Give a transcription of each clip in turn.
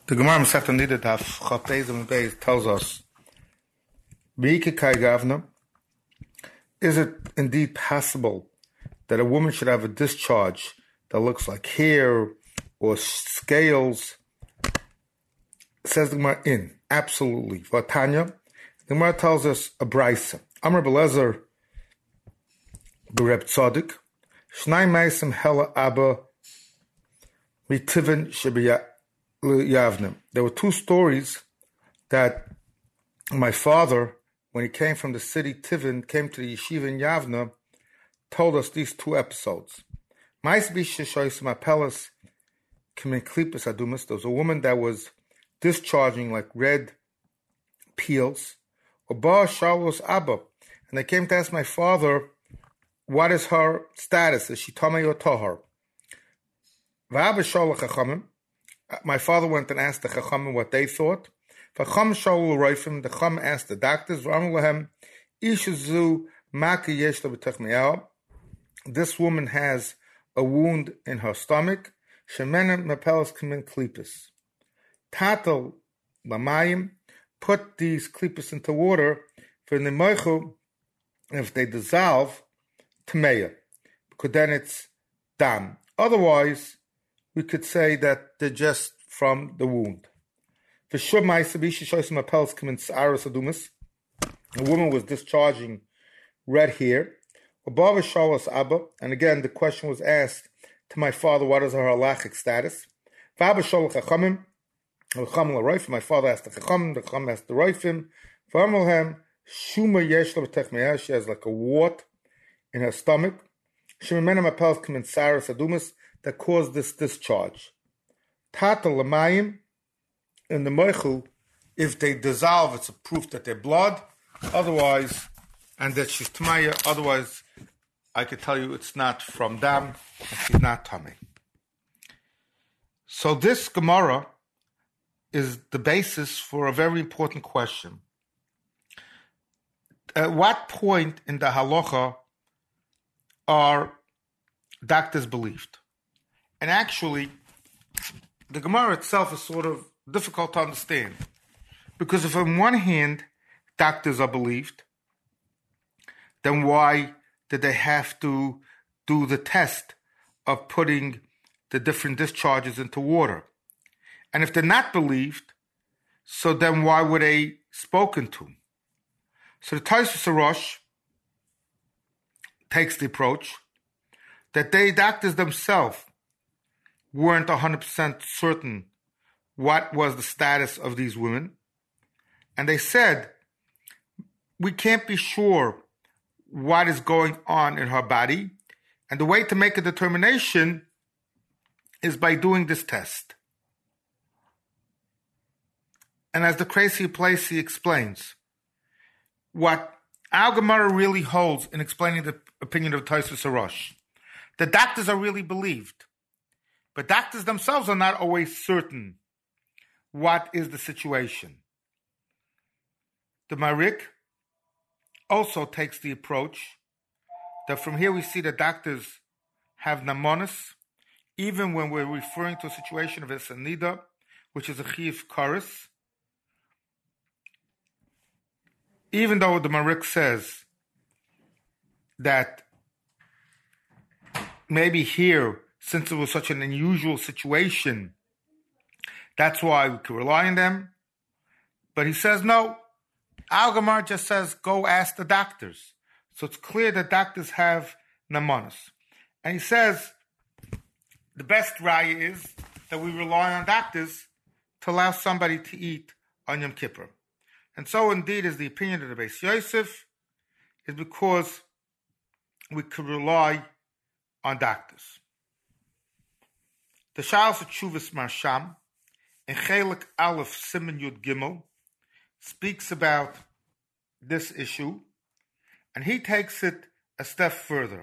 The Gemara Masechta Nida Daf Chaf Beis Amud Beis tells us, B'Ikikai Gavna, is it indeed possible that a woman should have a discharge that looks like hair or scales? Says the Gemara, absolutely. Vatanya, the Gemara tells us a brisa. Amar Belezer B'Reb Tzadik, Shnai Meisim Hela Abba Mitivin Shebiyah Yavnim. There were two stories that my father, when he came from the city Tivin, came to the yeshiva in Yavna, told us these two episodes. There was a woman that was discharging like red peels. And they came to ask my father, what is her status? Is she tamei or tahor? My father went and asked the Chachamim what they thought. The Chacham asked the doctors, this woman has a wound in her stomach. Tatal lamayim, put these klipos into water, if they dissolve, tameya, because then it's dam. Otherwise, we could say that they're just from the wound. A woman was discharging red hair. And again, the question was asked to my father, what is her halachic status? My father asked the Chacham asked the Roifim. She has like a wart in her stomach that caused this discharge. Tata lamayim, in the moichu, if they dissolve, it's a proof that they're blood. Otherwise, and that she's tamaya. Otherwise, I could tell you it's not from dam, and she's not tamei. So this Gemara is the basis for a very important question. At what point in the halacha are doctors believed? And actually, the Gemara itself is sort of difficult to understand. Because if on one hand, doctors are believed, then why did they have to do the test of putting the different discharges into water? And if they're not believed, so then why were they spoken to? So the Tosfos Rosh takes the approach that they, doctors themselves, weren't 100% certain what was the status of these women. And they said, we can't be sure what is going on in her body. And the way to make a determination is by doing this test. And as the Crazy Placey explains, what our Gemara really holds in explaining the opinion of Tosfos Rosh, the doctors are really believed. But doctors themselves are not always certain what is the situation. The Marik also takes the approach that from here we see that doctors have namonis, even when we're referring to a situation of a sanida, which is a chiyuv kares. Even though the Marik says that maybe here, since it was such an unusual situation, that's why we could rely on them. But he says, no, Al Gemara just says, go ask the doctors. So it's clear that doctors have namonis. And he says, the best raya is that we rely on doctors to allow somebody to eat on Yom Kippur. And so indeed is the opinion of the Beis Yosef, is because we could rely on doctors. The Shalos Tshuvas Marsham in Chelik Aleph Siman Yud Gimel speaks about this issue, and he takes it a step further.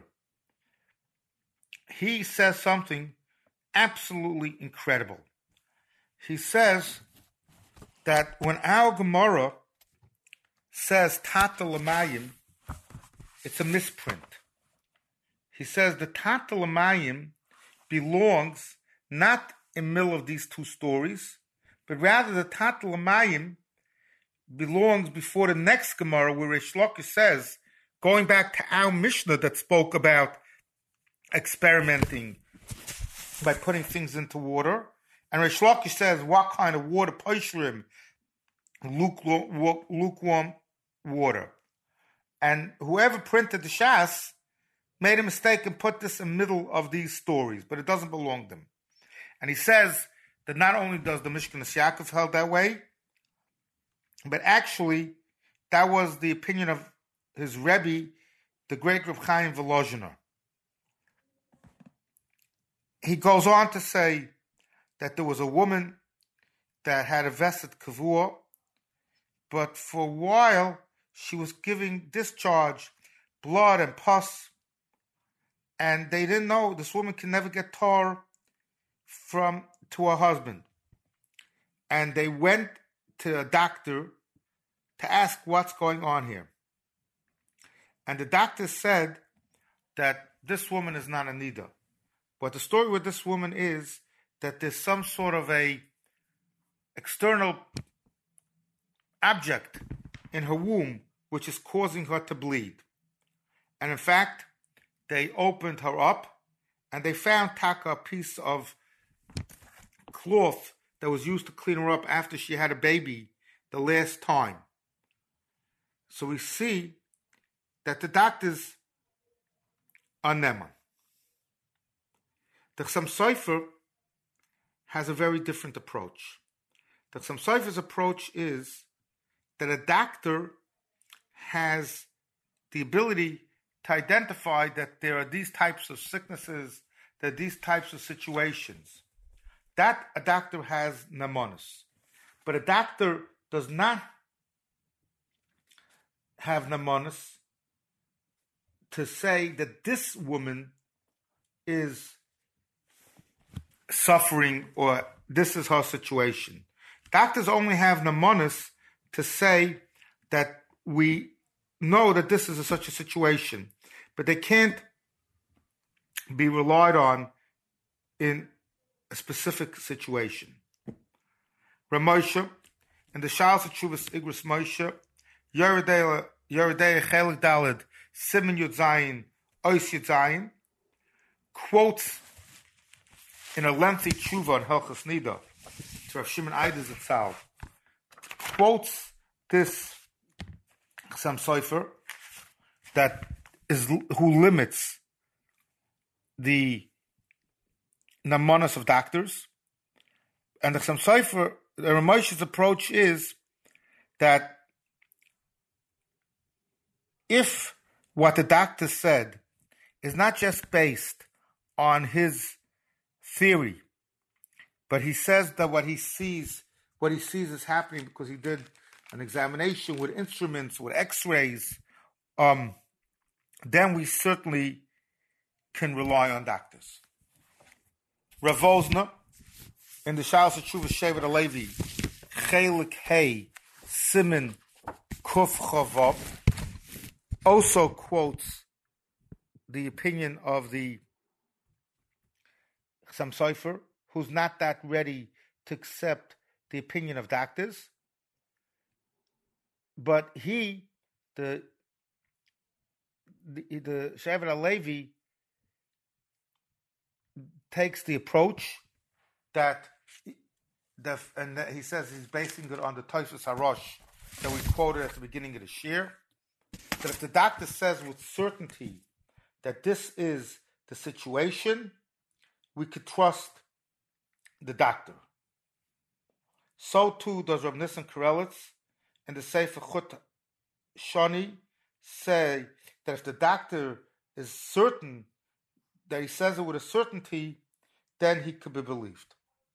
He says something absolutely incredible. He says that when our Gemara says Tata Lamayim, it's a misprint. He says the Tata Lamayim belongs not in the middle of these two stories, but rather the Tatel Amayim belongs before the next Gemara, where Reish Lakish says, going back to our Mishnah that spoke about experimenting by putting things into water, and Reish Lakish says, what kind of water? Poishrim, lukewarm water. And whoever printed the Shas made a mistake and put this in the middle of these stories, but it doesn't belong to them. And he says that not only does the Mishkanas Yaakov held that way, but actually that was the opinion of his Rebbe, the great Reb Chaim Volozhiner. He goes on to say that there was a woman that had a vested kavua, but for a while she was giving discharge, blood and pus, and they didn't know this woman can never get tar to her husband. And they went to a doctor to ask what's going on here. And the doctor said that this woman is not a nida. But the story with this woman is that there's some sort of a external object in her womb which is causing her to bleed. And in fact, they opened her up and they found taka, a piece of cloth that was used to clean her up after she had a baby the last time. So we see that the doctors are Neman. The Chassam Sofer has a very different approach. The Chassam Sofer's approach is that a doctor has the ability to identify that there are these types of sicknesses, there are these types of situations. That a doctor has namonis. But a doctor does not have namonis to say that this woman is suffering or this is her situation. Doctors only have namonis to say that we know that this is such a situation, but they can't be relied on in a specific situation. Ramosha, in the Shalos Tshuvas Igros Moshe, Yeridei Chelik Daled, Siman Yud Zayin, Ois Yud Zayin, quotes in a lengthy tshuva on Hilchos Nida to Rav Shimon Eides itself, quotes this Chassam Sofer that is who limits the namonos of doctors, and the Chassam Sofer, the Ramoshe's approach is that if what the doctor said is not just based on his theory, but he says that what he sees is happening because he did an examination with instruments, with x-rays, then we certainly can rely on doctors. Rav Wosner, in the Shalos Tshuvas Shevet HaLevi, Chelik Hey, Siman Kuf Chavav, also quotes the opinion of the Chassam Sofer, who's not that ready to accept the opinion of doctors. But the Shevet HaLevi takes the approach that he says he's basing it on the Tosfos HaRosh that we quoted at the beginning of the shir, that if the doctor says with certainty that this is the situation, we could trust the doctor. So too does Rav Nissen Karelitz in the Sefer Chut Shani say that if the doctor is certain that he says it with a certainty, then he could be believed.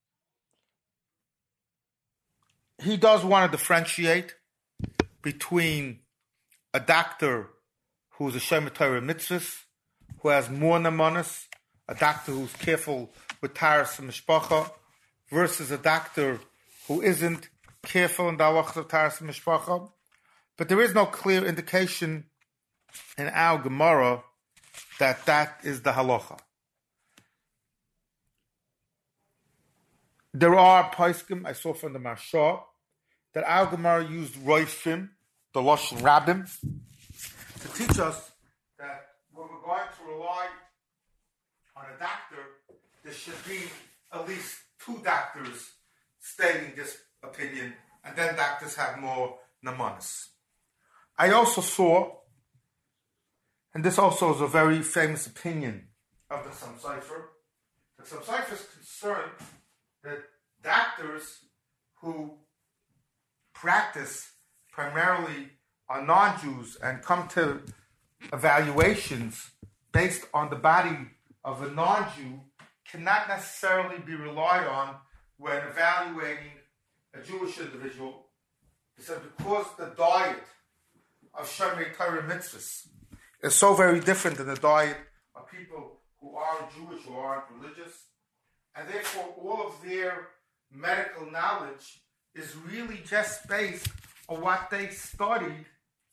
He does want to differentiate between a doctor who's a Shomer Torah mitzvahs, who has more namonis, a doctor who's careful with taras and mishpacha, versus a doctor who isn't careful in the halachas of taras and mishpacha. But there is no clear indication in our Gemara that is the halacha. There are poskim, I saw from the Mashal, that Al Gemara used Roifim, the Lashon Rabbim, to teach us that when we're going to rely on a doctor, there should be at least two doctors stating this opinion, and then doctors have more namanas. I also saw, and this also is a very famous opinion of the Sam Sofer, the Sam Sofer is concerned that doctors who practice primarily on non-Jews and come to evaluations based on the body of a non-Jew cannot necessarily be relied on when evaluating a Jewish individual. He said because the diet of Shomrei Torah mitzvahs is so very different than the diet of people who aren't Jewish or aren't religious, and therefore all of their medical knowledge is really just based on what they studied,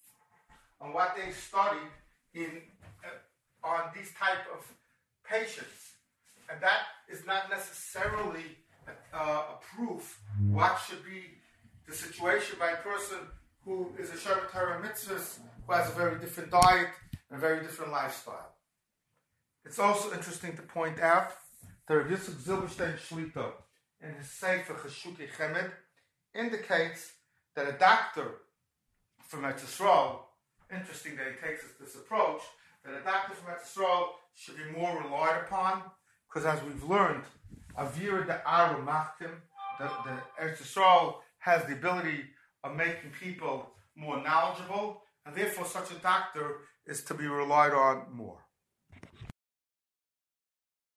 in on these type of patients, and that is not necessarily a proof what should be the situation by a person who is a Shomrei Torah mitzvahs, who has a very different diet and a very different lifestyle. It's also interesting to point out that Rav Yitzchak Zilberstein Shlita in his Sefer Cheshuki Chemed indicates that a doctor from Eretz Yisrael, interesting that he takes this approach, that a doctor from Eretz Yisrael should be more relied upon, because as we've learned, Avira de Aru Machkim, the Eretz Yisrael has the ability of making people more knowledgeable, and therefore such a doctor is to be relied on more.